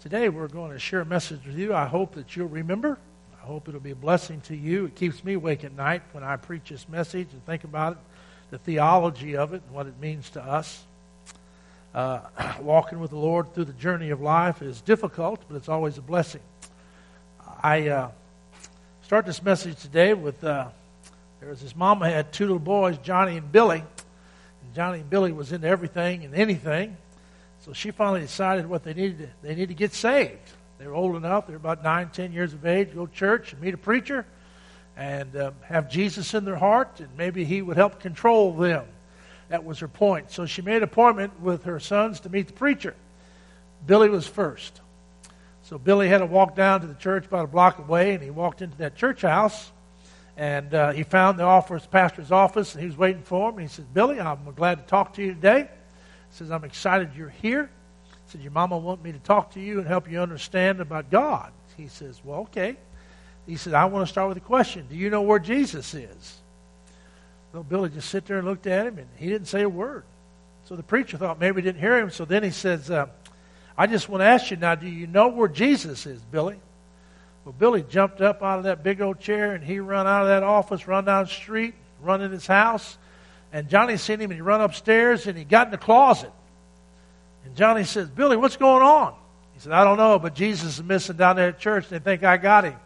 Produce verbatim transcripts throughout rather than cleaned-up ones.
Today we're going to share a message with you. I hope that you'll remember. I hope it'll be a blessing to you. It keeps me awake at night when I preach this message and think about it, the theology of it and what it means to us. Uh, walking with the Lord through the journey of life is difficult, but it's always a blessing. I uh, start this message today with, uh, there was this mama had two little boys, Johnny and Billy. And Johnny and Billy was into everything and anything. So she finally decided what they needed to, they needed to get saved. They were old enough, they were about nine, ten years of age, go to church and meet a preacher and um, have Jesus in their heart, and maybe he would help control them. That was her point. So she made an appointment with her sons to meet the preacher. Billy was first. So Billy had to walk down to the church about a block away, and he walked into that church house, and uh, he found the office, pastor's office, and he was waiting for him. And he said, "Billy, I'm glad to talk to you today." He says, "I'm excited you're here." He said, "Your mama wanted me to talk to you and help you understand about God." He says, "Well, okay." He said, "I want to start with a question. Do you know where Jesus is?" Well, Billy just sit there and looked at him, and he didn't say a word. So the preacher thought maybe he didn't hear him. So then he says, uh, "I just want to ask you now, do you know where Jesus is, Billy?" Well, Billy jumped up out of that big old chair, and he run out of that office, run down the street, run in his house. And Johnny seen him, and he run upstairs, and he got in the closet. And Johnny says, "Billy, what's going on?" He said, "I don't know, but Jesus is missing down there at church, and they think I got him."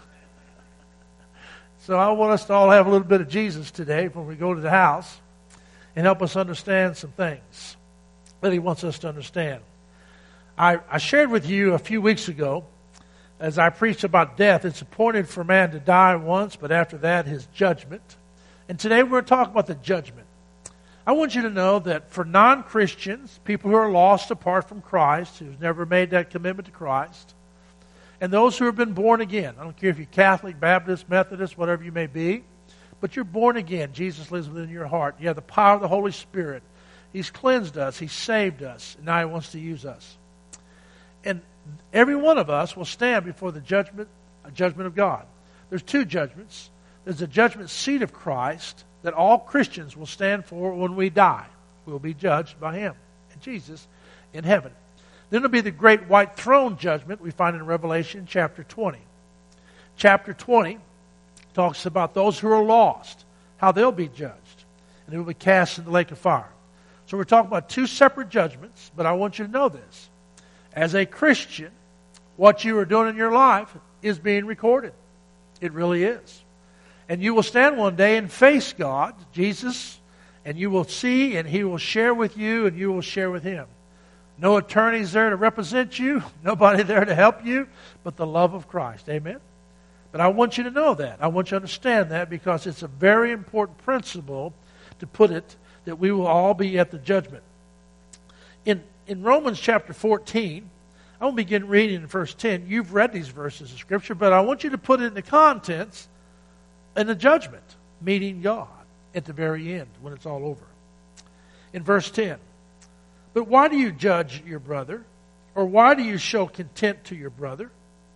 So I want us to all have a little bit of Jesus today when we go to the house and help us understand some things that he wants us to understand. I, I shared with you a few weeks ago, as I preached about death, it's appointed for man to die once, but after that, his judgment. And today we're going to talk about the judgment. I want you to know that for non-Christians, people who are lost apart from Christ, who've never made that commitment to Christ, and those who have been born again, I don't care if you're Catholic, Baptist, Methodist, whatever you may be, but you're born again. Jesus lives within your heart. You have the power of the Holy Spirit. He's cleansed us. He's saved us. And now he wants to use us. And every one of us will stand before the judgment, judgment of God. There's two judgments. There's a judgment seat of Christ that all Christians will stand for when we die. We'll be judged by him and Jesus in heaven. Then there'll be the great white throne judgment we find in Revelation chapter twenty. Chapter twenty talks about those who are lost, how they'll be judged, and they will be cast in the lake of fire. So we're talking about two separate judgments, but I want you to know this. As a Christian, what you are doing in your life is being recorded. It really is. And you will stand one day and face God, Jesus, and you will see, and he will share with you, and you will share with him. No attorneys there to represent you, nobody there to help you, but the love of Christ. Amen? But I want you to know that. I want you to understand that because it's a very important principle to put it, that we will all be at the judgment. In, in Romans chapter fourteen, I will begin reading in verse ten. You've read these verses of Scripture, but I want you to put it in the contents in the judgment, meeting God at the very end when it's all over. In verse ten, "But why do you judge your brother? Or why do you show contempt to your brother?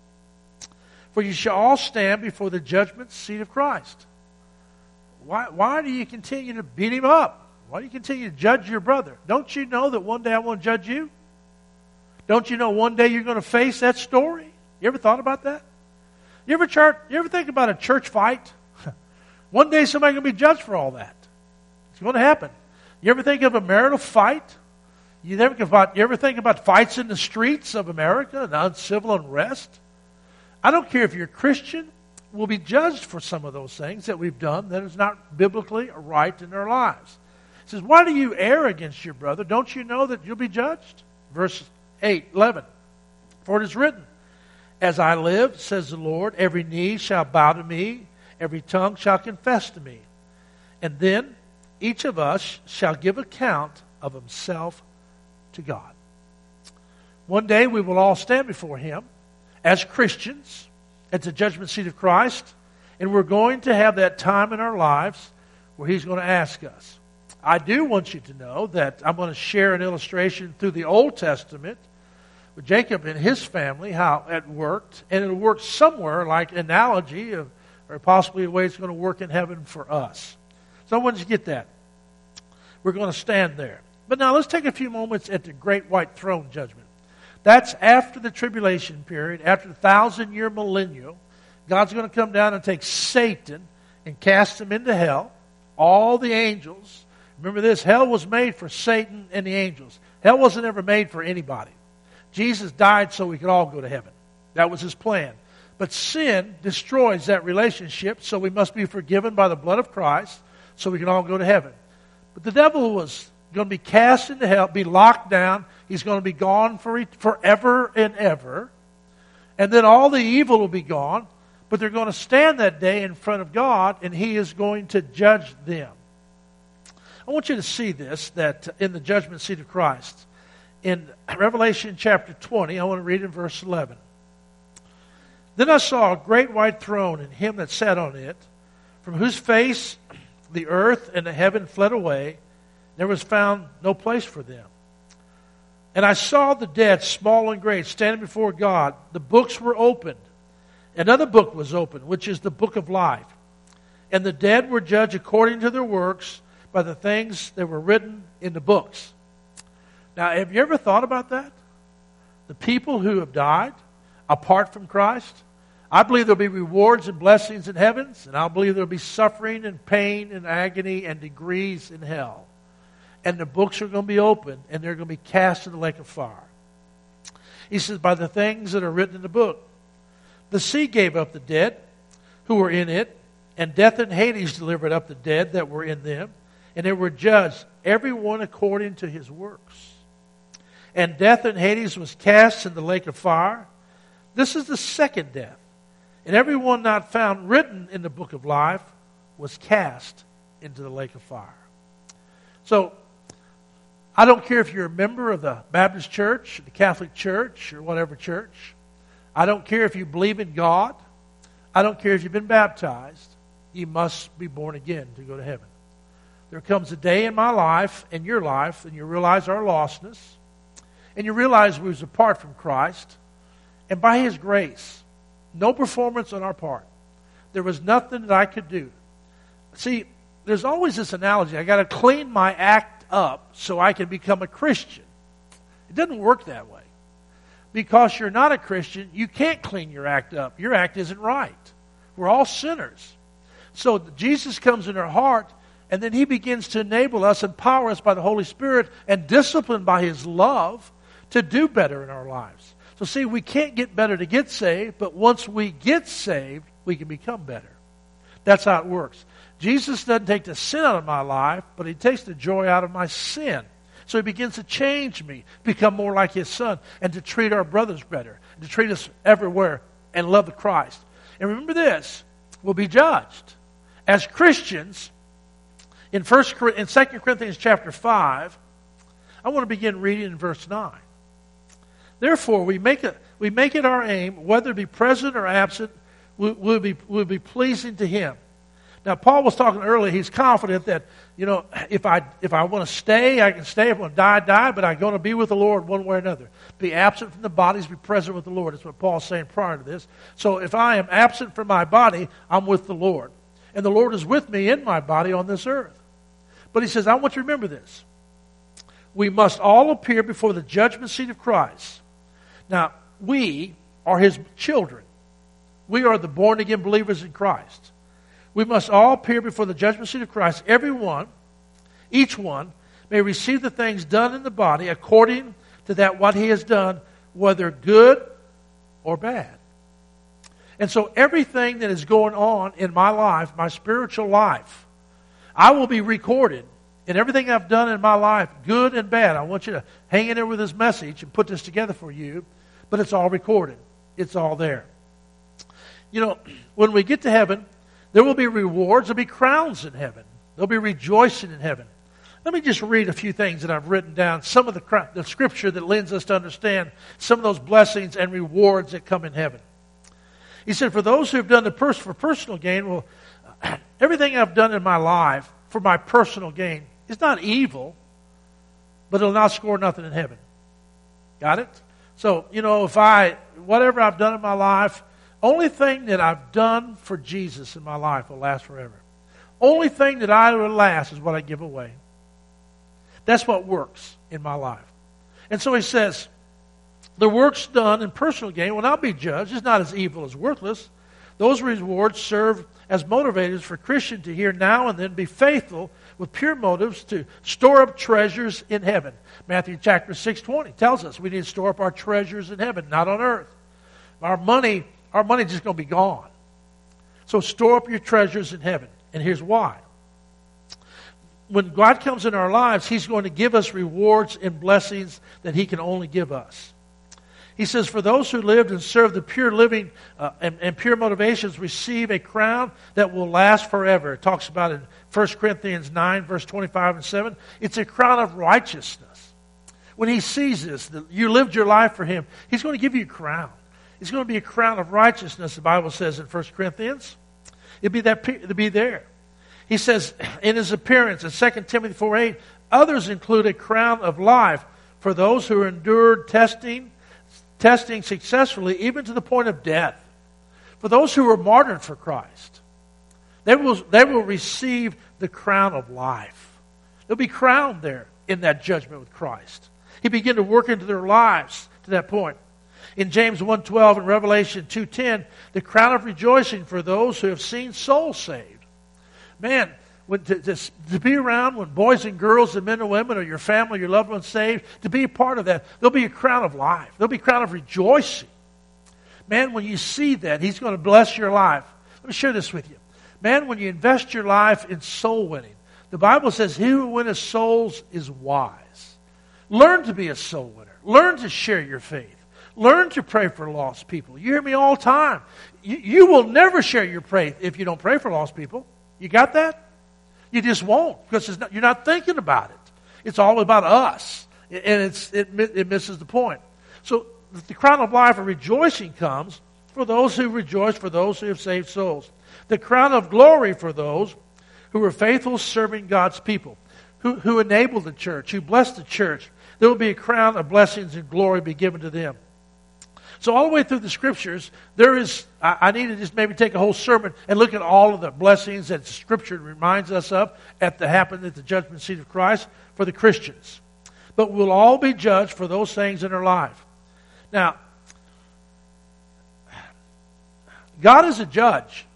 For you shall all stand before the judgment seat of Christ." Why, why do you continue to beat him up? Why do you continue to judge your brother? Don't you know that one day I want to judge you? Don't you know one day you're going to face that story? You ever thought about that? You ever, church, you ever think about a church fight? One day somebody's going to be judged for all that. It's going to happen. You ever think of a marital fight? You ever, about, you ever think about fights in the streets of America and uncivil unrest? I don't care if you're a Christian, we'll be judged for some of those things that we've done that is not biblically right in our lives. It says, "Why do you err against your brother? Don't you know that you'll be judged?" Verse eight, eleven. "For it is written, As I live, says the Lord, every knee shall bow to me, every tongue shall confess to me. And then each of us shall give account of himself to God." One day we will all stand before him as Christians at the judgment seat of Christ, and we're going to have that time in our lives where he's going to ask us. I do want you to know that I'm going to share an illustration through the Old Testament with Jacob and his family, how it worked, and it'll work somewhere like an analogy of, or possibly a way it's going to work in heaven for us. So I want you to get that. We're going to stand there. But now let's take a few moments at the great white throne judgment. That's after the tribulation period, after the thousand-year millennial. God's going to come down and take Satan and cast him into hell. All the angels. Remember this, hell was made for Satan and the angels. Hell wasn't ever made for anybody. Jesus died so we could all go to heaven. That was his plan. But sin destroys that relationship, so we must be forgiven by the blood of Christ so we can all go to heaven. But the devil was going to be cast into hell, be locked down. He's going to be gone for forever and ever. And then all the evil will be gone. But they're going to stand that day in front of God, and he is going to judge them. I want you to see this, that in the judgment seat of Christ. In Revelation chapter twenty, I want to read in verse eleven. Then I saw a great white throne, and him that sat on it, from whose face the earth and the heaven fled away. There was found no place for them. And I saw the dead, small and great, standing before God. The books were opened. Another book was opened, which is the book of life. And the dead were judged according to their works by the things that were written in the books. Now, have you ever thought about that? The people who have died apart from Christ, I believe there'll be rewards and blessings in heavens, and I believe there'll be suffering and pain and agony and degrees in hell. And the books are going to be opened, and they're going to be cast in the lake of fire. He says, by the things that are written in the book. The sea gave up the dead who were in it, and death and Hades delivered up the dead that were in them, and they were judged, every one according to his works. And death and Hades was cast in the lake of fire. This is the second death. And every one not found written in the book of life was cast into the lake of fire. So, I don't care if you're a member of the Baptist church, the Catholic church, or whatever church. I don't care if you believe in God. I don't care if you've been baptized. You must be born again to go to heaven. There comes a day in my life, and your life, and you realize our lostness, and you realize we was apart from Christ, and by his grace, no performance on our part. There was nothing that I could do. See, there's always this analogy. I got to clean my act up so I can become a Christian. It doesn't work that way. Because you're not a Christian, you can't clean your act up. Your act isn't right. We're all sinners. So Jesus comes in our heart, and then he begins to enable us, empower us by the Holy Spirit, and discipline by his love to do better in our lives. So see, we can't get better to get saved, but once we get saved, we can become better. That's how it works. Jesus doesn't take the sin out of my life, but he takes the joy out of my sin. So he begins to change me, become more like his son, and to treat our brothers better, and to treat us everywhere, and love the Christ. And remember this, we'll be judged. As Christians, in First in Second Corinthians chapter five, I want to begin reading in verse nine. Therefore, we make it, we make it our aim, whether it be present or absent, we'll, we'll, be, we'll be pleasing to him. Now, Paul was talking earlier, he's confident that, you know, if I if I want to stay, I can stay. If I want to die, die, but I'm going to be with the Lord one way or another. Be absent from the bodies, be present with the Lord. That's what Paul's saying prior to this. So if I am absent from my body, I'm with the Lord. And the Lord is with me in my body on this earth. But he says, I want you to remember this. We must all appear before the judgment seat of Christ. Now, we are his children. We are the born-again believers in Christ. We must all appear before the judgment seat of Christ. Everyone, each one, may receive the things done in the body according to that what he has done, whether good or bad. And so everything that is going on in my life, my spiritual life, I will be recorded. And everything I've done in my life, good and bad, I want you to hang in there with this message and put this together for you. But it's all recorded. It's all there. You know, when we get to heaven, there will be rewards. There'll be crowns in heaven. There'll be rejoicing in heaven. Let me just read a few things that I've written down. Some of the, the scripture that lends us to understand some of those blessings and rewards that come in heaven. He said, for those who have done the pers- for personal gain, well, everything I've done in my life for my personal gain is not evil, but it'll not score nothing in heaven. Got it? So, you know, if I, whatever I've done in my life, only thing that I've done for Jesus in my life will last forever. Only thing that I will last is what I give away. That's what works in my life. And so he says, The works done in personal gain will not be judged. It's not as evil as worthless. Those rewards serve as motivators for Christians to here now and then be faithful with pure motives to store up treasures in heaven. Matthew chapter six twenty tells us we need to store up our treasures in heaven, not on earth. Our money, our money is just going to be gone. So store up your treasures in heaven. And here's why. When God comes in our lives, He's going to give us rewards and blessings that He can only give us. He says, for those who lived and served the pure living uh, and, and pure motivations receive a crown that will last forever. It talks about in First Corinthians nine, verse twenty-five and seven. It's a crown of righteousness. When He sees this, that you lived your life for Him, He's going to give you a crown. It's going to be a crown of righteousness, the Bible says in First Corinthians. It'll be, that, it'll be there. He says, in His appearance, in Second Timothy four eight, others include a crown of life for those who endured testing, testing successfully, even to the point of death. For those who were martyred for Christ, they will, they will receive the crown of life. They'll be crowned there in that judgment with Christ. He began to work into their lives to that point. In James one twelve and Revelation two ten, the crown of rejoicing for those who have seen souls saved. Man, when, to, to, to be around when boys and girls and men and women or your family, your loved ones saved, to be a part of that, there'll be a crown of life. There'll be a crown of rejoicing. Man, when you see that, He's going to bless your life. Let me share this with you. Man, when you invest your life in soul winning, the Bible says, he who winneth souls is wise. Learn to be a soul winner. Learn to share your faith. Learn to pray for lost people. You hear me all the time. You, you will never share your faith if you don't pray for lost people. You got that? You just won't, because it's not, you're not thinking about it. It's all about us, and it's, it, it misses the point. So the crown of life of rejoicing comes for those who rejoice, for those who have saved souls. The crown of glory for those who are faithful serving God's people, who, who enable the church, who bless the church. There will be a crown of blessings and glory be given to them. So all the way through the Scriptures, there is, I, I need to just maybe take a whole sermon and look at all of the blessings that Scripture reminds us of at the happen at the judgment seat of Christ for the Christians. But we'll all be judged for those things in our life. Now, God is a judge.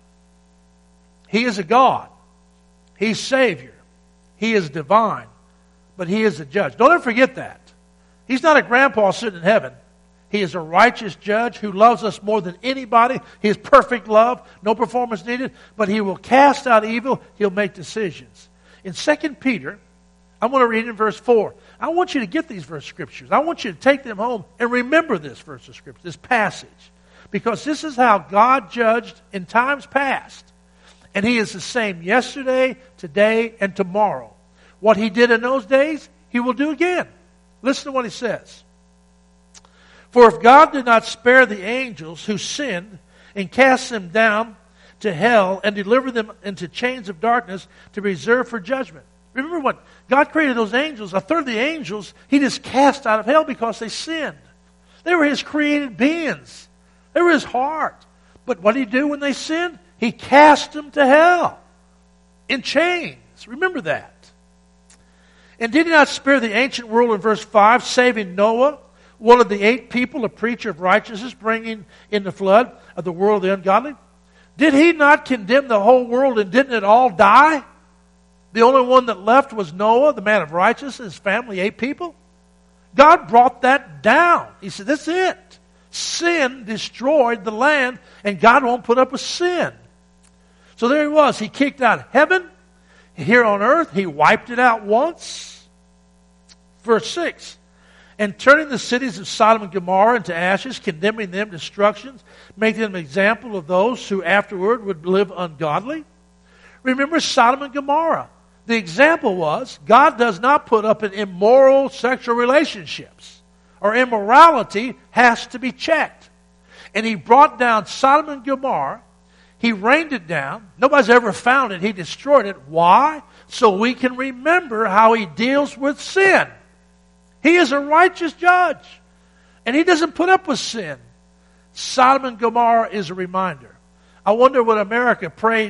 He is a God. He's Savior. He is divine. But He is a judge. Don't ever forget that. He's not a grandpa sitting in heaven. He is a righteous judge who loves us more than anybody. He is perfect love, no performance needed, but He will cast out evil. He'll make decisions. In Second Peter, I'm going to read in verse four. I want you to get these verse scriptures. I want you to take them home and remember this verse of scripture, this passage, because this is how God judged in times past. And He is the same yesterday, today, and tomorrow. What He did in those days, He will do again. Listen to what He says. For if God did not spare the angels who sinned and cast them down to hell and delivered them into chains of darkness to be reserved for judgment. Remember when God created those angels, a third of the angels, He just cast out of hell because they sinned. They were His created beings. They were His heart. But what did He do when they sinned? He cast them to hell in chains. Remember that. And did He not spare the ancient world in verse five, saving Noah, one of the eight people, a preacher of righteousness, bringing in the flood of the world of the ungodly? Did He not condemn the whole world, and didn't it all die? The only one that left was Noah, the man of righteousness, his family, eight people. God brought that down. He said, that's it. Sin destroyed the land, and God won't put up with sin. So there He was. He kicked out heaven. Here on earth, He wiped it out once. Verse six. And turning the cities of Sodom and Gomorrah into ashes, condemning them to destruction, making them an example of those who afterward would live ungodly. Remember Sodom and Gomorrah. The example was, God does not put up in immoral sexual relationships, or immorality has to be checked. And He brought down Sodom and Gomorrah. He rained it down. Nobody's ever found it. He destroyed it. Why? So we can remember how He deals with sin. He is a righteous judge, and He doesn't put up with sin. Sodom and Gomorrah is a reminder. I wonder what America prays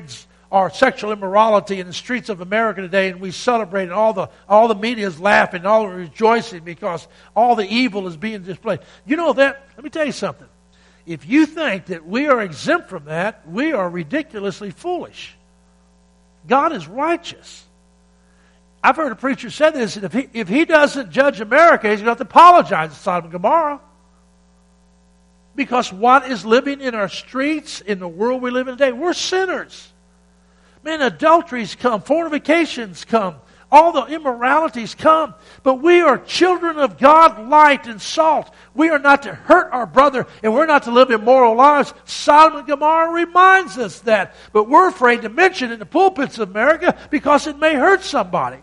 or sexual immorality in the streets of America today, and we celebrate, and all the all the media is laughing, and all are rejoicing because all the evil is being displayed. You know that? Let me tell you something. If you think that we are exempt from that, we are ridiculously foolish. God is righteous. I've heard a preacher say this, that if he, if he doesn't judge America, he's going to have to apologize to Sodom and Gomorrah. Because what is living in our streets, in the world we live in today, we're sinners. Man, adulteries come, fornications come, all the immoralities come. But we are children of God, light and salt. We are not to hurt our brother, and we're not to live immoral lives. Sodom and Gomorrah reminds us that. But we're afraid to mention it in the pulpits of America because it may hurt somebody.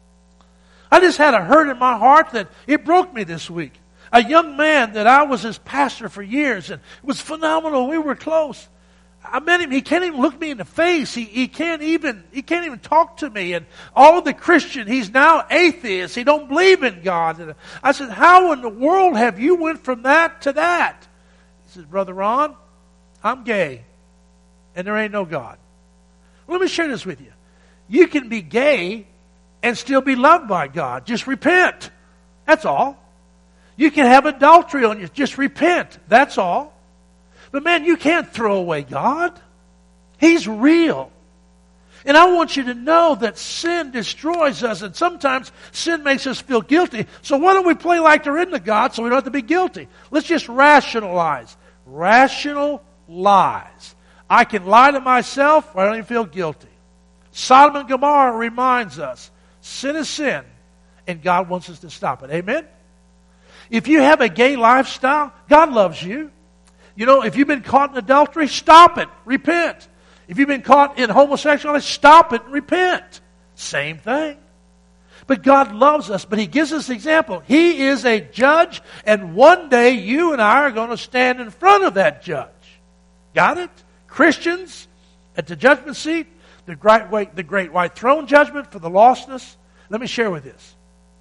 I just had a hurt in my heart that it broke me this week. A young man that I was his pastor for years, and it was phenomenal. We were close. I met him. He can't even look me in the face. He, he can't even he can't even talk to me. And all of the Christian, he's now atheist. He don't believe in God. And I said, how in the world have you went from that to that? He said, Brother Ron, I'm gay, and there ain't no God. Well, let me share this with you. You can be gay and still be loved by God. Just repent. That's all. You can have adultery on you. Just repent. That's all. But man, you can't throw away God. He's real. And I want you to know that sin destroys us, and sometimes sin makes us feel guilty. So why don't we play like there isn't a God so we don't have to be guilty? Let's just rationalize. Rational lies. I can lie to myself, I don't even feel guilty. Sodom and Gomorrah reminds us, sin is sin, and God wants us to stop it. Amen? If you have a gay lifestyle, God loves you. You know, if you've been caught in adultery, stop it. Repent. If you've been caught in homosexuality, stop it and repent. Same thing. But God loves us, but He gives us an example. He is a judge, and one day you and I are going to stand in front of that judge. Got it? Christians at the judgment seat, the great white, the great white throne judgment for the lostness. Let me share with this.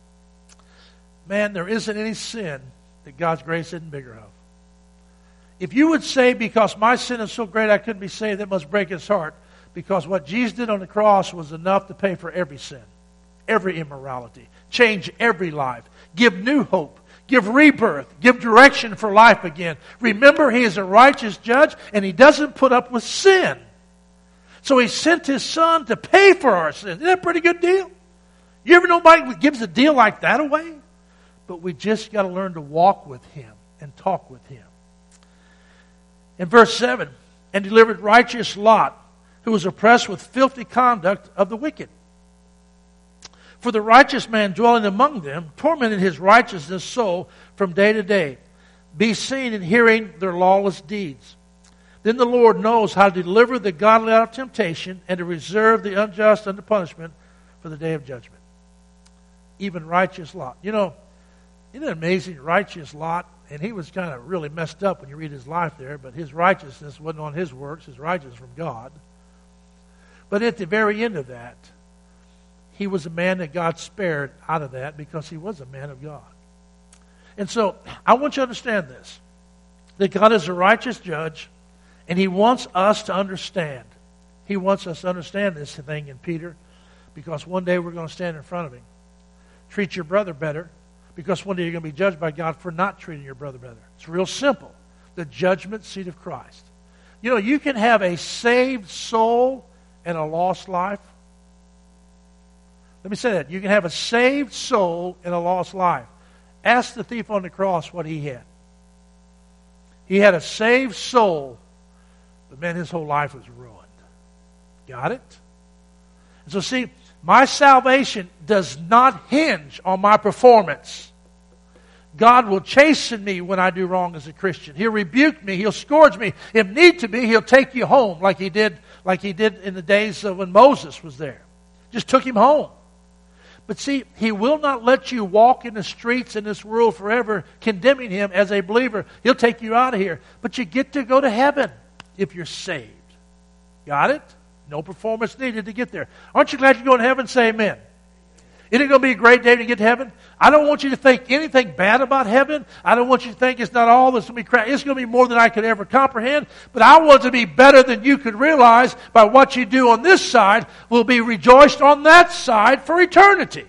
Man, there isn't any sin that God's grace isn't bigger of. If you would say, because my sin is so great I couldn't be saved, that must break His heart. Because what Jesus did on the cross was enough to pay for every sin, every immorality, change every life, give new hope, give rebirth, give direction for life again. Remember, He is a righteous judge, and He doesn't put up with sin. So He sent His Son to pay for our sins. Isn't that a pretty good deal? You ever know nobody gives a deal like that away? But we just got to learn to walk with Him and talk with Him. In verse seven, and delivered righteous Lot, who was oppressed with filthy conduct of the wicked. For the righteous man dwelling among them tormented his righteousness soul from day to day, be seen in hearing their lawless deeds. Then the Lord knows how to deliver the godly out of temptation and to reserve the unjust under punishment for the day of judgment. Even righteous Lot. You know, isn't it amazing? Righteous Lot, and he was kind of really messed up when you read his life there, but his righteousness wasn't on his works, his righteousness from God. But at the very end of that, he was a man that God spared out of that because he was a man of God. And so, I want you to understand this, that God is a righteous judge, and He wants us to understand. He wants us to understand this thing in Peter, because one day we're going to stand in front of Him. Treat your brother better, because one day you're going to be judged by God for not treating your brother better. It's real simple. The judgment seat of Christ. You know, you can have a saved soul and a lost life. Let me say that. You can have a saved soul and a lost life. Ask the thief on the cross what he had. He had a saved soul, but man, his whole life was ruined. Got it? And so see, my salvation does not hinge on my performance. God will chasten me when I do wrong as a Christian. He'll rebuke me. He'll scourge me. If need to be, He'll take you home like He did, like He did in the days of when Moses was there. Just took him home. But see, He will not let you walk in the streets in this world forever condemning Him as a believer. He'll take you out of here. But you get to go to heaven if you're saved. Got it? No performance needed to get there. Aren't you glad you're going to heaven? Say amen. Isn't it going to be a great day to get to heaven? I don't want you to think anything bad about heaven. I don't want you to think it's not all that's going to be crap. It's going to be more than I could ever comprehend. But I want it to be better than you could realize by what you do on this side will be rejoiced on that side for eternity.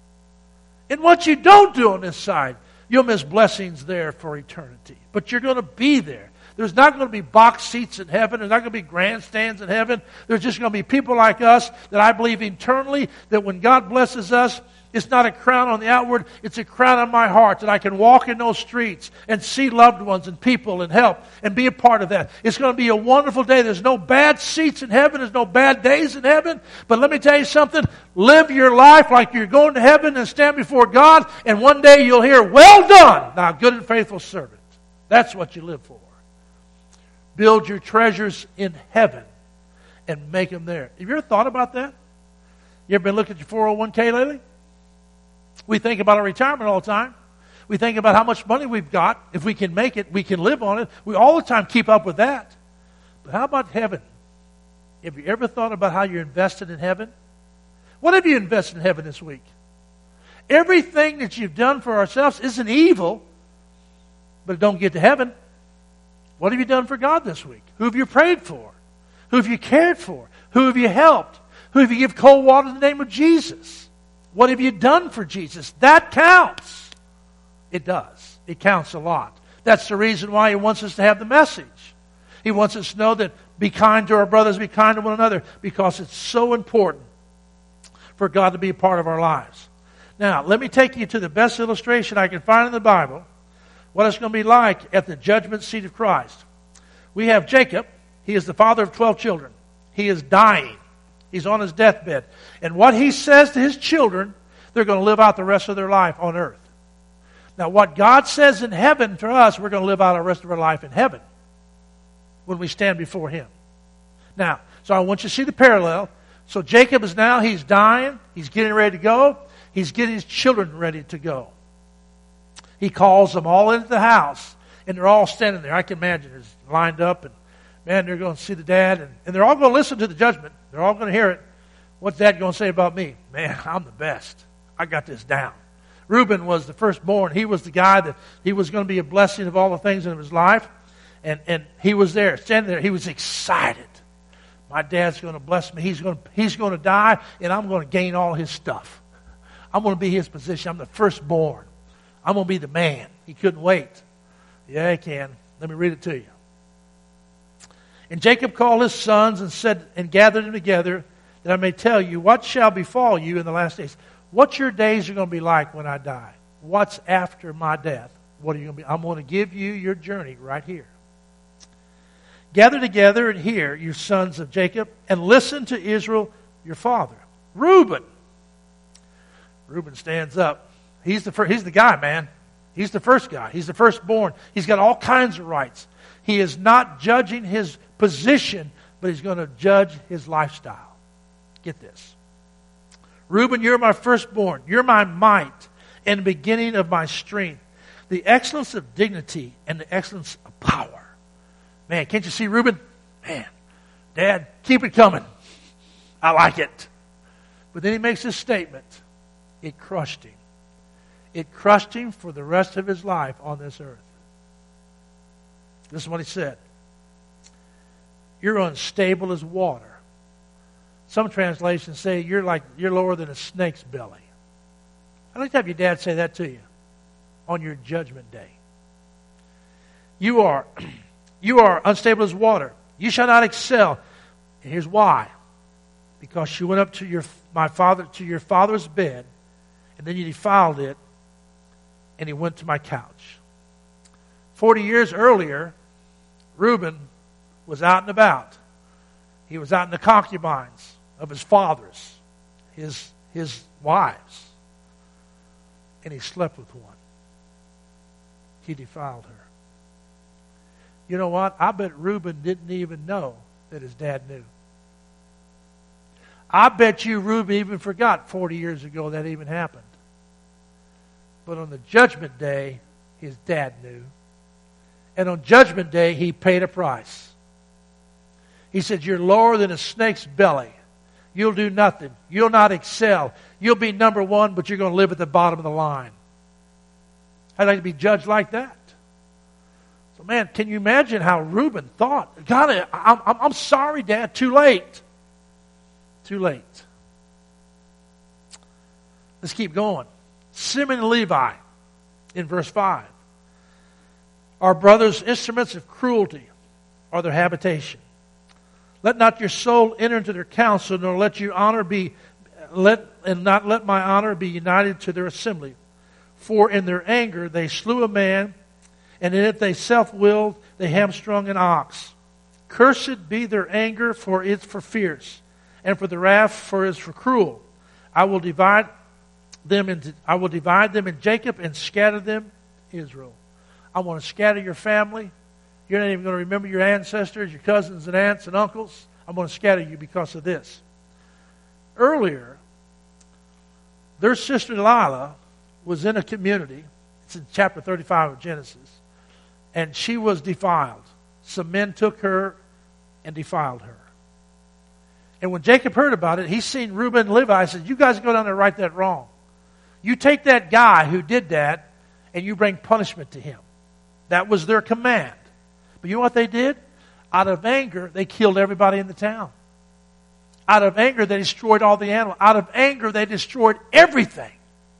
And what you don't do on this side, you'll miss blessings there for eternity. But you're going to be there. There's not going to be box seats in heaven. There's not going to be grandstands in heaven. There's just going to be people like us that I believe internally that when God blesses us, it's not a crown on the outward, it's a crown on my heart that I can walk in those streets and see loved ones and people and help and be a part of that. It's going to be a wonderful day. There's no bad seats in heaven. There's no bad days in heaven. But let me tell you something. Live your life like you're going to heaven and stand before God, and one day you'll hear, "Well done, thou good and faithful servant." That's what you live for. Build your treasures in heaven and make them there. Have you ever thought about that? You ever been looking at your four oh one k lately? We think about our retirement all the time. We think about how much money we've got. If we can make it, we can live on it. We all the time keep up with that. But how about heaven? Have you ever thought about how you're invested in heaven? What have you invested in heaven this week? Everything that you've done for ourselves isn't evil, but it don't get to heaven. What have you done for God this week? Who have you prayed for? Who have you cared for? Who have you helped? Who have you given cold water in the name of Jesus? What have you done for Jesus? That counts. It does. It counts a lot. That's the reason why He wants us to have the message. He wants us to know that be kind to our brothers, be kind to one another, because it's so important for God to be a part of our lives. Now, let me take you to the best illustration I can find in the Bible, what it's going to be like at the judgment seat of Christ. We have Jacob. He is the father of twelve children. He is dying. He's on his deathbed. And what he says to his children, they're going to live out the rest of their life on earth. Now, what God says in heaven for us, we're going to live out the rest of our life in heaven when we stand before Him. Now, so I want you to see the parallel. So Jacob is now, he's dying. He's getting ready to go. He's getting his children ready to go. He calls them all into the house, and they're all standing there. I can imagine it's lined up, and man, they're going to see the dad, and, and they're all going to listen to the judgment. They're all going to hear it. What's Dad going to say about me? Man, I'm the best. I got this down. Reuben was the firstborn. He was the guy that he was going to be a blessing of all the things in his life, and, and he was there, standing there. He was excited. My dad's going to bless me. He's going to, he's going to die, and I'm going to gain all his stuff. I'm going to be his position. I'm the firstborn. I'm going to be the man. He couldn't wait. Yeah, he can. Let me read it to you. And Jacob called his sons and said, and gathered them together, that I may tell you what shall befall you in the last days. What your days are going to be like when I die. What's after my death? What are you going to be? I'm going to give you your journey right here. Gather together and hear, you sons of Jacob, and listen to Israel, your father. Reuben. Reuben stands up. He's the first, he's the guy, man. He's the first guy. He's the firstborn. He's got all kinds of rights. He is not judging his position, but he's going to judge his lifestyle. Get this. Reuben, you're my firstborn. You're my might and the beginning of my strength. The excellence of dignity and the excellence of power. Man, can't you see Reuben? Man, Dad, keep it coming. I like it. But then he makes this statement. It crushed him. It crushed him for the rest of his life on this earth. This is what he said. You're unstable as water. Some translations say you're like you're lower than a snake's belly. I'd like to have your dad say that to you on your judgment day. You are, you are unstable as water. You shall not excel. And here's why. Because you went up to your my father to your father's bed, and then you defiled it, and he went to my couch. Forty years earlier, Reuben was out and about. He was out in the concubines of his fathers, his, his wives. And he slept with one. He defiled her. You know what? I bet Reuben didn't even know that his dad knew. I bet you Reuben even forgot forty years ago that even happened. But on the judgment day, his dad knew. And on judgment day, he paid a price. He said, you're lower than a snake's belly. You'll do nothing. You'll not excel. You'll be number one, but you're going to live at the bottom of the line. I'd like to be judged like that. So, man, can you imagine how Reuben thought? God, I'm, I'm, I'm sorry, Dad. Too late. Too late. Let's keep going. Simeon and Levi, in verse five. Our brothers, instruments of cruelty are their habitation. Let not your soul enter into their counsel, nor let your honor be let and not let my honor be united to their assembly. For in their anger they slew a man, and in it they self-willed, they hamstrung an ox. Cursed be their anger, for it's for fierce, and for the wrath, for it's for cruel. I will divide them into I will divide them in Jacob and scatter them in Israel. I want to scatter your family. You're not even going to remember your ancestors, your cousins and aunts and uncles. I'm going to scatter you because of this. Earlier, their sister Delilah was in a community. It's in chapter thirty-five of Genesis. And she was defiled. Some men took her and defiled her. And when Jacob heard about it, he seen Reuben and Levi and said, you guys go down there and right that wrong. You take that guy who did that and you bring punishment to him. That was their command. But you know what they did? Out of anger, they killed everybody in the town. Out of anger, they destroyed all the animals. Out of anger, they destroyed everything.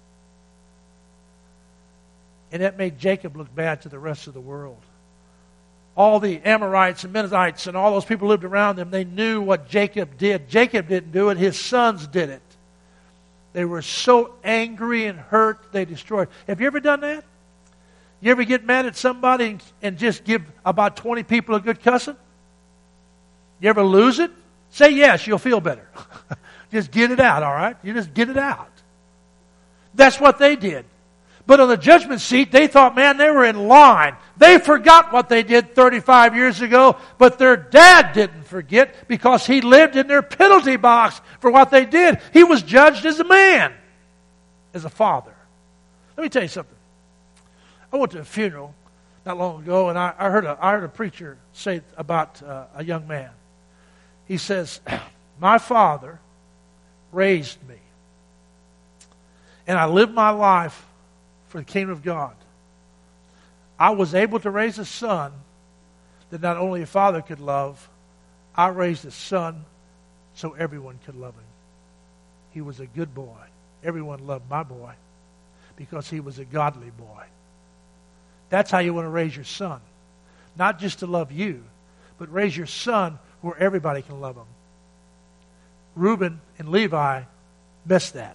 And that made Jacob look bad to the rest of the world. All the Amorites and Mennonites and all those people who lived around them, they knew what Jacob did. Jacob didn't do it. His sons did it. They were so angry and hurt, they destroyed. Have you ever done that? You ever get mad at somebody and, and just give about twenty people a good cussing? You ever lose it? Say yes, you'll feel better. Just get it out, all right? You just get it out. That's what they did. But on the judgment seat, they thought, man, they were in line. They forgot what they did thirty-five years ago, but their dad didn't forget because he lived in their penalty box for what they did. He was judged as a man, as a father. Let me tell you something. I went to a funeral not long ago, and I, I heard a I heard a preacher say about uh, a young man. He says, my father raised me, and I lived my life for the kingdom of God. I was able to raise a son that not only a father could love, I raised a son so everyone could love him. He was a good boy. Everyone loved my boy because he was a godly boy. That's how you want to raise your son. Not just to love you, but raise your son where everybody can love him. Reuben and Levi missed that.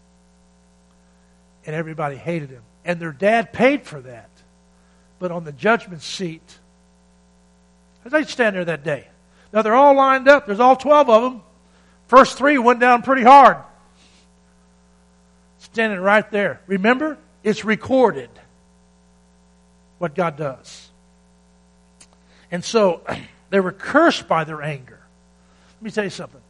And everybody hated him. And their dad paid for that. But on the judgment seat, they stand there that day. Now they're all lined up. There's all twelve of them. First three went down pretty hard. Standing right there. Remember, it's recorded what God does. And so they were cursed by their anger. Let me tell you something.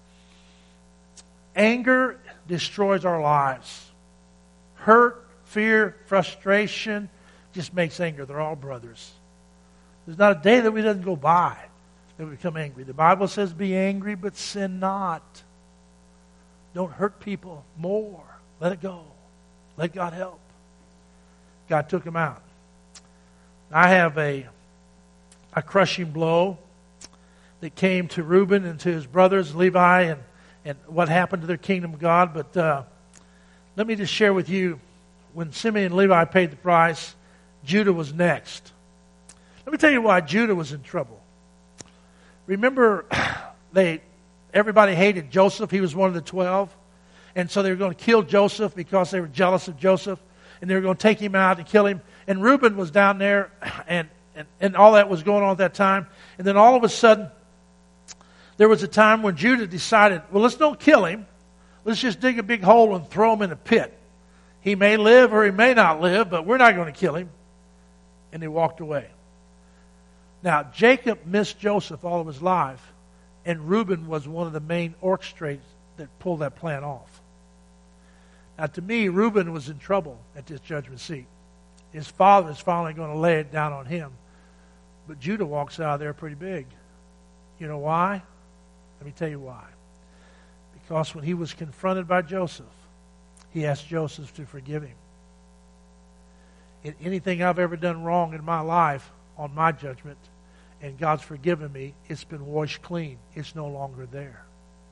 Anger destroys our lives. Hurt, fear, frustration just makes anger. They're all brothers. There's not a day that we doesn't go by that we become angry. The Bible says be angry, but sin not. Don't hurt people more. Let it go. Let God help. God took him out. I have a, a crushing blow that came to Reuben and to his brothers, Levi, and, and what happened to their kingdom of God. But uh, let me just share with you, when Simeon and Levi paid the price, Judah was next. Let me tell you why Judah was in trouble. Remember, they everybody hated Joseph. He was one of the twelve. And so they were going to kill Joseph because they were jealous of Joseph. And they were going to take him out and kill him. And Reuben was down there, and, and, and all that was going on at that time. And then all of a sudden, there was a time when Judah decided, well, let's don't kill him. Let's just dig a big hole and throw him in a pit. He may live or he may not live, but we're not going to kill him. And they walked away. Now, Jacob missed Joseph all of his life, and Reuben was one of the main orchestrators that pulled that plan off. Now, to me, Reuben was in trouble at this judgment seat. His father is finally going to lay it down on him. But Judah walks out of there pretty big. You know why? Let me tell you why. Because when he was confronted by Joseph, he asked Joseph to forgive him. In anything I've ever done wrong in my life, on my judgment, and God's forgiven me, it's been washed clean. It's no longer there.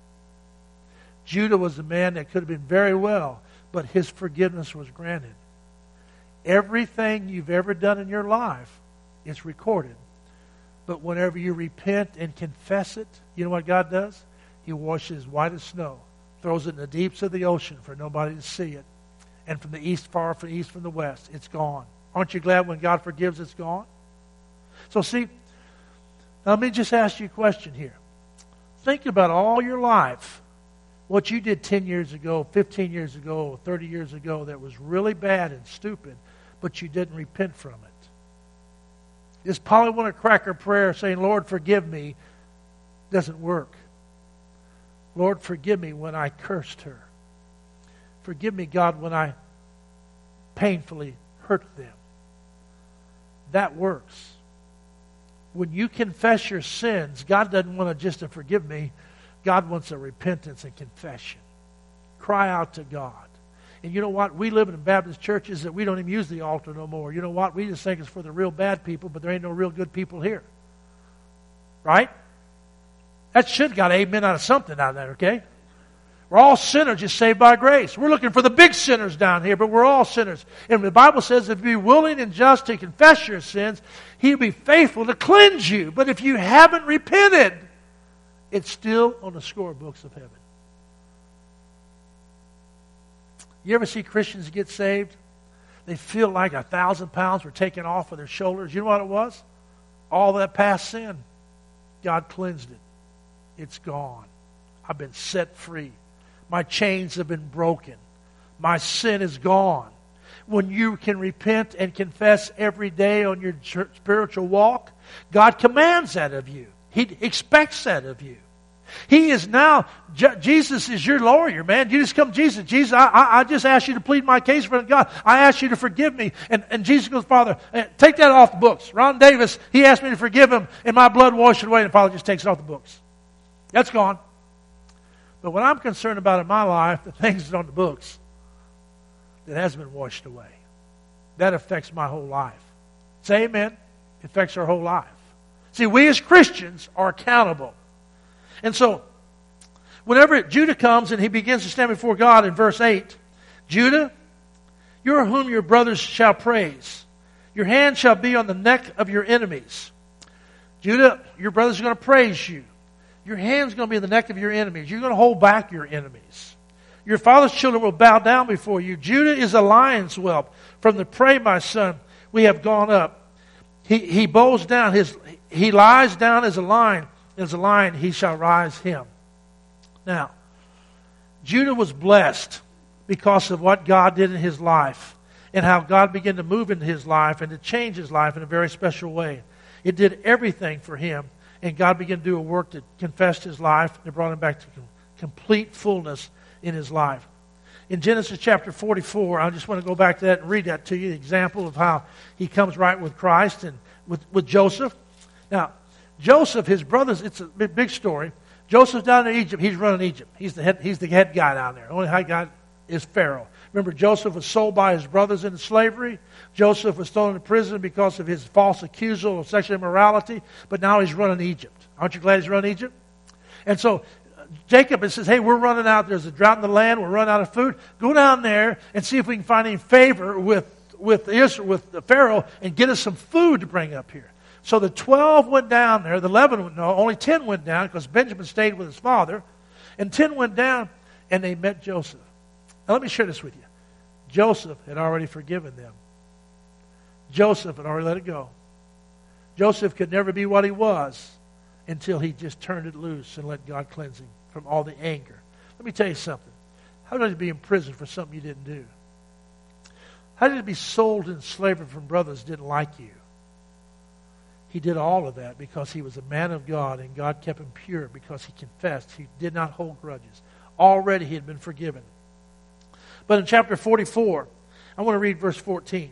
Judah was a man that could have been very well, but his forgiveness was granted. Everything you've ever done in your life is recorded. But whenever you repent and confess it, you know what God does? He washes it white as snow, throws it in the deeps of the ocean for nobody to see it. And from the east, far from the east, from the west, it's gone. Aren't you glad when God forgives, it's gone? So see, now let me just ask you a question here. Think about all your life, what you did ten years ago, fifteen years ago, thirty years ago that was really bad and stupid, but you didn't repent from it. This probably one a cracker prayer saying, Lord, forgive me, doesn't work. Lord, forgive me when I cursed her. Forgive me, God, when I painfully hurt them. That works. When you confess your sins, God doesn't want to just to forgive me. God wants a repentance and confession. Cry out to God. And you know what? We live in Baptist churches that we don't even use the altar no more. You know what? We just think it's for the real bad people, but there ain't no real good people here. Right? That should got amen out of something out there, okay? We're all sinners just saved by grace. We're looking for the big sinners down here, but we're all sinners. And the Bible says if you be willing and just to confess your sins, He'll be faithful to cleanse you. But if you haven't repented, it's still on the scorebooks of heaven. You ever see Christians get saved? They feel like a thousand pounds were taken off of their shoulders. You know what it was? All that past sin. God cleansed it. It's gone. I've been set free. My chains have been broken. My sin is gone. When you can repent and confess every day on your spiritual walk, God commands that of you. He expects that of you. He is now, Jesus is your lawyer, man. You just come, Jesus, Jesus, I, I, I just ask you to plead my case in front of God. I ask you to forgive me. And, and Jesus goes, Father, take that off the books. Ron Davis, he asked me to forgive him, and my blood washed it away, and the Father just takes it off the books. That's gone. But what I'm concerned about in my life, the things that are on the books, that hasn't been washed away. That affects my whole life. Say amen. It affects our whole life. See, we as Christians are accountable. And so, whenever Judah comes and he begins to stand before God in verse eight, Judah, you are whom your brothers shall praise. Your hand shall be on the neck of your enemies. Judah, your brothers are going to praise you. Your hand's going to be on the neck of your enemies. You're going to hold back your enemies. Your father's children will bow down before you. Judah is a lion's whelp. From the prey, my son, we have gone up. He, he bows down. His, he lies down as a lion. As a lion, he shall rise him. Now, Judah was blessed because of what God did in his life and how God began to move into his life and to change his life in a very special way. It did everything for him, and God began to do a work that confessed his life and brought him back to complete fullness in his life. In Genesis chapter forty-four, I just want to go back to that and read that to you, the example of how he comes right with Christ and with, with Joseph. Now, Joseph, his brothers, it's a big, big story. Joseph's down in Egypt. He's running Egypt. He's the head, he's the head guy down there. The only head guy is Pharaoh. Remember, Joseph was sold by his brothers into slavery. Joseph was thrown into prison because of his false accusal of sexual immorality. But now he's running Egypt. Aren't you glad he's running Egypt? And so Jacob it says, hey, we're running out. There's a drought in the land. We're running out of food. Go down there and see if we can find any favor with, with, Israel, with the Pharaoh and get us some food to bring up here. So the twelve went down there. The eleven went, no, only ten went down because Benjamin stayed with his father. And ten went down and they met Joseph. Now let me share this with you. Joseph had already forgiven them. Joseph had already let it go. Joseph could never be what he was until he just turned it loose and let God cleanse him from all the anger. Let me tell you something. How did he be in prison for something you didn't do? How did he be sold in slavery from brothers who didn't like you? He did all of that because he was a man of God and God kept him pure because he confessed. He did not hold grudges. Already he had been forgiven. But in chapter forty-four, I want to read verse fourteen.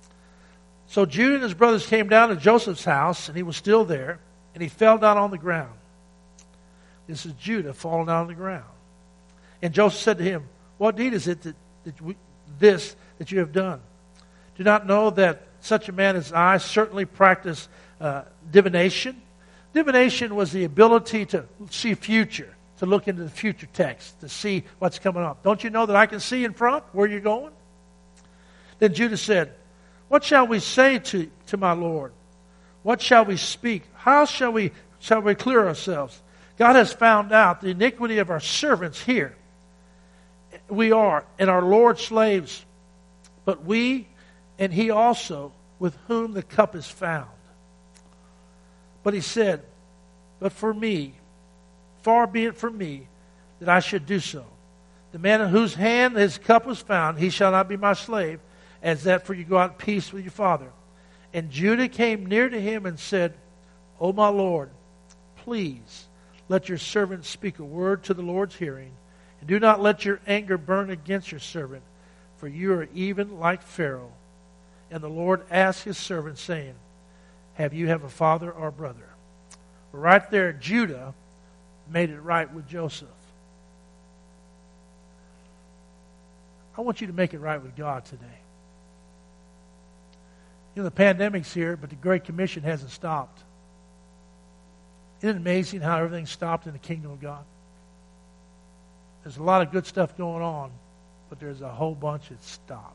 So Judah and his brothers came down to Joseph's house, and he was still there, and he fell down on the ground. This is Judah falling down on the ground. And Joseph said to him, what deed is it that, that we, this that you have done? Do not know that such a man as I certainly practice uh, divination? Divination was the ability to see future, to look into the future text, to see what's coming up. Don't you know that I can see in front where you're going? Then Judah said, what shall we say to, to my Lord? What shall we speak? How shall we shall we clear ourselves? God has found out the iniquity of our servants here. We are, and our Lord's slaves, but we and he also with whom the cup is found. But he said, but for me, far be it from me that I should do so. The man in whose hand his cup was found, he shall not be my slave, as that for you go out in peace with your father. And Judah came near to him and said, O my Lord, please let your servant speak a word to the Lord's hearing, and do not let your anger burn against your servant, for you are even like Pharaoh. And the Lord asked his servant, saying, have you have a father or a brother? Right there, Judah made it right with Joseph. I want you to make it right with God today. You know, the pandemic's here, but the Great Commission hasn't stopped. Isn't it amazing how everything stopped in the kingdom of God? There's a lot of good stuff going on, but there's a whole bunch that stopped.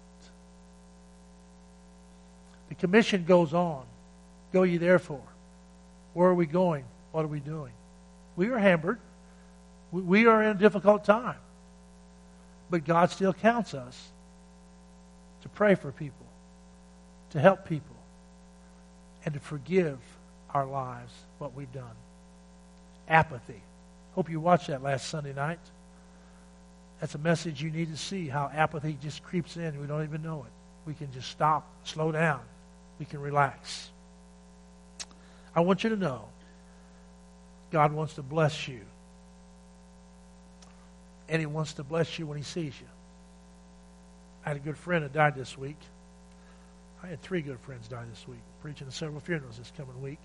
The commission goes on. Go ye therefore. Where are we going? What are we doing? We are hampered. We are in a difficult time. But God still counts us to pray for people, to help people, and to forgive our lives what we've done. Apathy. Hope you watched that last Sunday night. That's a message you need to see, how apathy just creeps in. We don't even know it. We can just stop, slow down. We can relax. I want you to know God wants to bless you. And he wants to bless you when he sees you. I had a good friend that died this week. I had three good friends die this week, preaching at several funerals this coming week.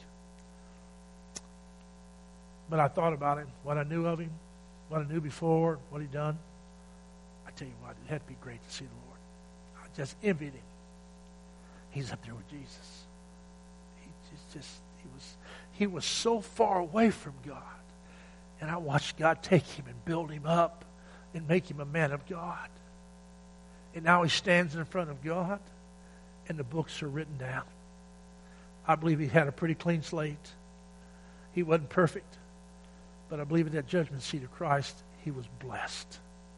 But I thought about him, what I knew of him, what I knew before, what he'd done. I tell you what, it had to be great to see the Lord. I just envied him. He's up there with Jesus. He just, just he was he was so far away from God. And I watched God take him and build him up and make him a man of God. And now he stands in front of God and the books are written down. I believe he had a pretty clean slate. He wasn't perfect, but I believe at that judgment seat of Christ, he was blessed.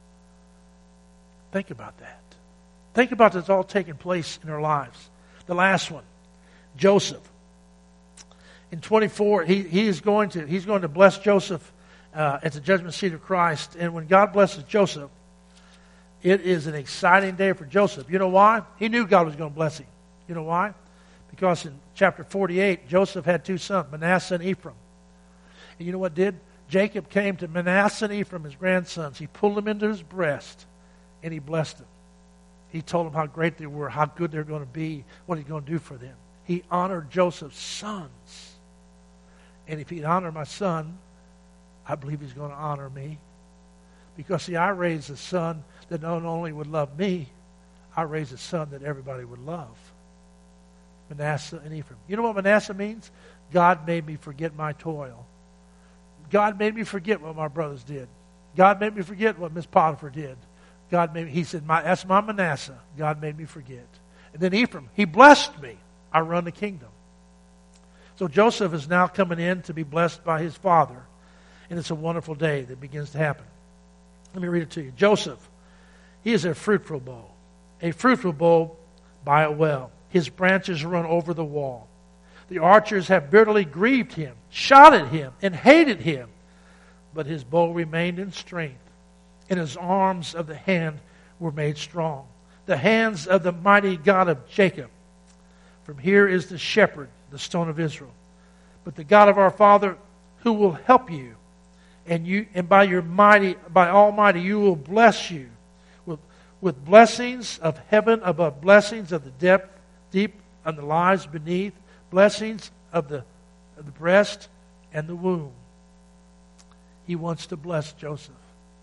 Think about that. Think about this all taking place in our lives. The last one, Joseph. In twenty-four, he, he is going to he's going to bless Joseph uh, at the judgment seat of Christ. And when God blesses Joseph, it is an exciting day for Joseph. You know why? He knew God was going to bless him. You know why? Because in chapter forty-eight, Joseph had two sons, Manasseh and Ephraim. And you know what did? Jacob came to Manasseh and Ephraim, his grandsons. He pulled them into his breast, and he blessed them. He told them how great they were, how good they're going to be, what he's going to do for them. He honored Joseph's sons. And if he'd honor my son, I believe he's going to honor me. Because, see, I raised a son that not only would love me, I raised a son that everybody would love. Manasseh and Ephraim. You know what Manasseh means? God made me forget my toil. God made me forget what my brothers did. God made me forget what Miss Potiphar did. God made me, he said, my, that's my Manasseh. God made me forget. And then Ephraim, he blessed me. I run the kingdom. So Joseph is now coming in to be blessed by his father. And it's a wonderful day that begins to happen. Let me read it to you. Joseph, he is a fruitful bough. A fruitful bough by a well. His branches run over the wall. The archers have bitterly grieved him, shot at him, and hated him. But his bow remained in strength, and his arms of the hand were made strong. The hands of the mighty God of Jacob. From here is the shepherd, the stone of Israel. But the God of our father, who will help you, and you, and by your mighty, by Almighty, you will bless you with, with blessings of heaven above blessings of the depth, deep on the lives beneath, blessings of the of the breast and the womb. He wants to bless Joseph.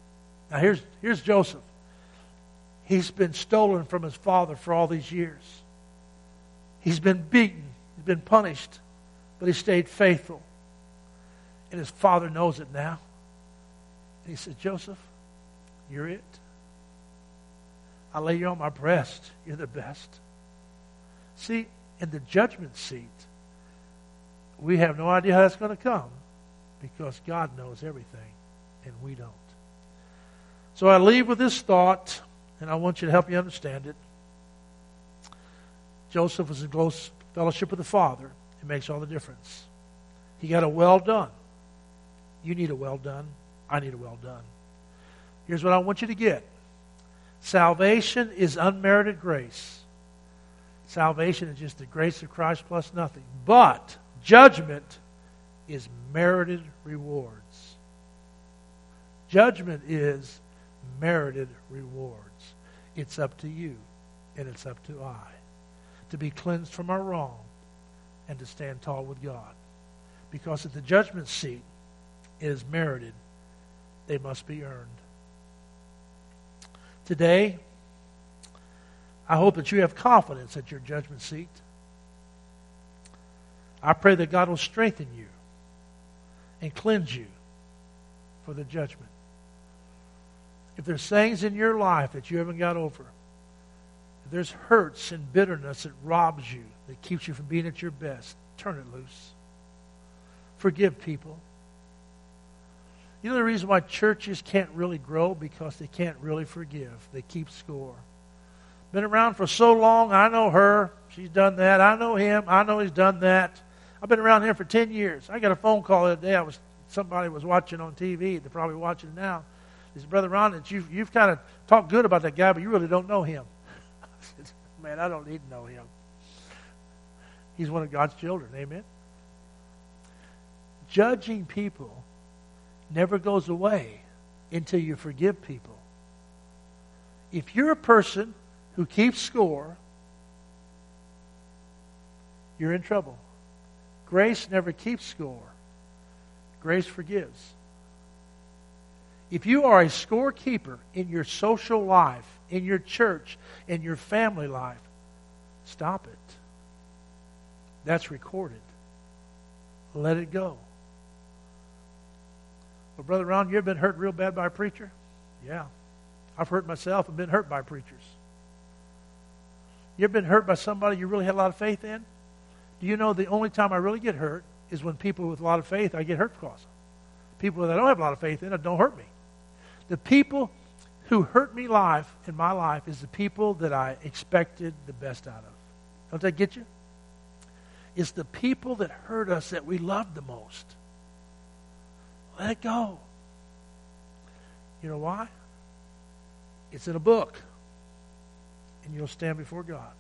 Now here's, here's Joseph. He's been stolen from his father for all these years. He's been beaten. He's been punished. But he stayed faithful. And his father knows it now. And he said, Joseph, you're it. I lay you on my breast. You're the best. See, in the judgment seat, we have no idea how that's going to come because God knows everything and we don't. So I leave with this thought, and I want you to help you understand it. Joseph was in close fellowship with the Father. It makes all the difference. He got a well done. You need a well done. I need a well done. Here's what I want you to get. Salvation is unmerited grace. Salvation is just the grace of Christ plus nothing. But judgment is merited rewards. Judgment is merited rewards. It's up to you and it's up to I to be cleansed from our wrong and to stand tall with God. Because at the judgment seat, it is merited. They must be earned. Today, I hope that you have confidence at your judgment seat. I pray that God will strengthen you and cleanse you for the judgment. If there's things in your life that you haven't got over, if there's hurts and bitterness that robs you, that keeps you from being at your best, turn it loose. Forgive people. You know the reason why churches can't really grow? Because they can't really forgive. They keep score. Been around for so long, I know her. She's done that. I know him. I know he's done that. I've been around here for ten years. I got a phone call the other day. I was somebody was watching on T V. They're probably watching it now. He said, Brother Ron, that you've, you've kind of talked good about that guy, but you really don't know him. I said, man, I don't need to know him. He's one of God's children. Amen? Judging people never goes away until you forgive people. If you're a person who keeps score, you're in trouble. Grace never keeps score. Grace forgives. If you are a scorekeeper in your social life, in your church, in your family life, stop it. That's recorded. Let it go. Well, Brother Ron, you ever been hurt real bad by a preacher? Yeah. I've hurt myself and been hurt by preachers. You ever been hurt by somebody you really had a lot of faith in? Do you know the only time I really get hurt is when people with a lot of faith, I get hurt because of. People that I don't have a lot of faith in, don't hurt me. The people who hurt me life in my life is the people that I expected the best out of. Don't that get you? It's the people that hurt us that we love the most. Let it go. You know why? It's in a book. And you'll stand before God.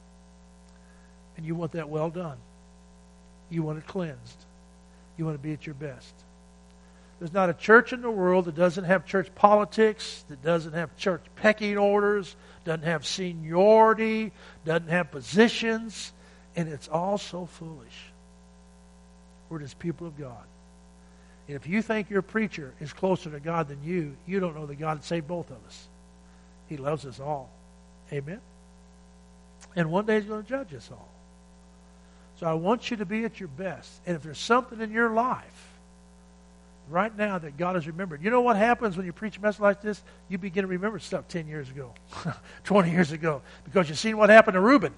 And you want that well done. You want it cleansed. You want to be at your best. There's not a church in the world that doesn't have church politics, that doesn't have church pecking orders, doesn't have seniority, doesn't have positions, and it's all so foolish. We're just people of God. And if you think your preacher is closer to God than you, you don't know that God saved both of us. He loves us all. Amen? And one day He's going to judge us all. So I want you to be at your best. And if there's something in your life right now that God has remembered. You know what happens when you preach a message like this? You begin to remember stuff ten years ago, twenty years ago, because you've seen what happened to Reuben.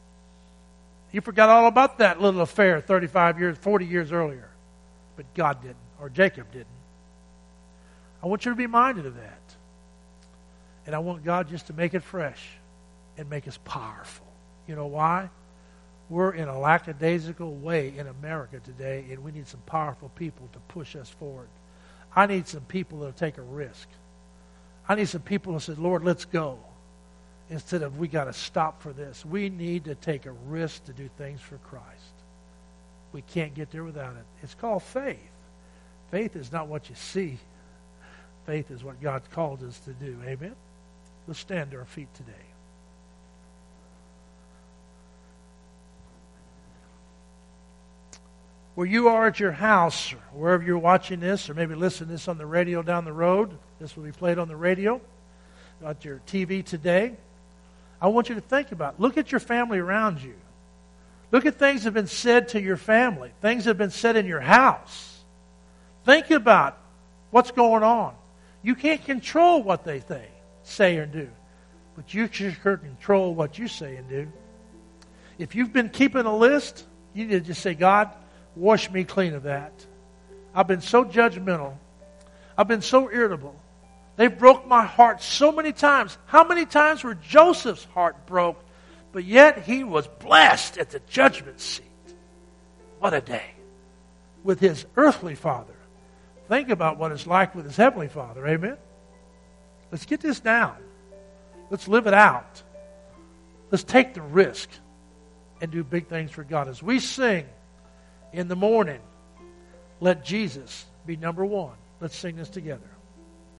You forgot all about that little affair thirty-five years, forty years earlier. But God didn't, or Jacob didn't. I want you to be minded of that. And I want God just to make it fresh and make us powerful. You know why? We're in a lackadaisical way in America today, and we need some powerful people to push us forward. I need some people that will take a risk. I need some people who say, Lord, let's go. Instead of, we got to stop for this. We need to take a risk to do things for Christ. We can't get there without it. It's called faith. Faith is not what you see. Faith is what God's called us to do. Amen? Let's stand to our feet today. where you are at your house, or wherever you're watching this, or maybe listening to this on the radio down the road. This will be played on the radio, at your T V today. I want you to think about it. Look at your family around you. Look at things that have been said to your family. Things that have been said in your house. Think about what's going on. You can't control what they think, say or do. But you can control what you say and do. If you've been keeping a list, you need to just say, God, wash me clean of that. I've been so judgmental. I've been so irritable. They broke my heart so many times. How many times were Joseph's heart broke, but yet he was blessed at the judgment seat? What a day. With his earthly father. Think about what it's like with his heavenly Father. Amen? Let's get this down. Let's live it out. Let's take the risk and do big things for God. As we sing in the morning, let Jesus be number one. Let's sing this together.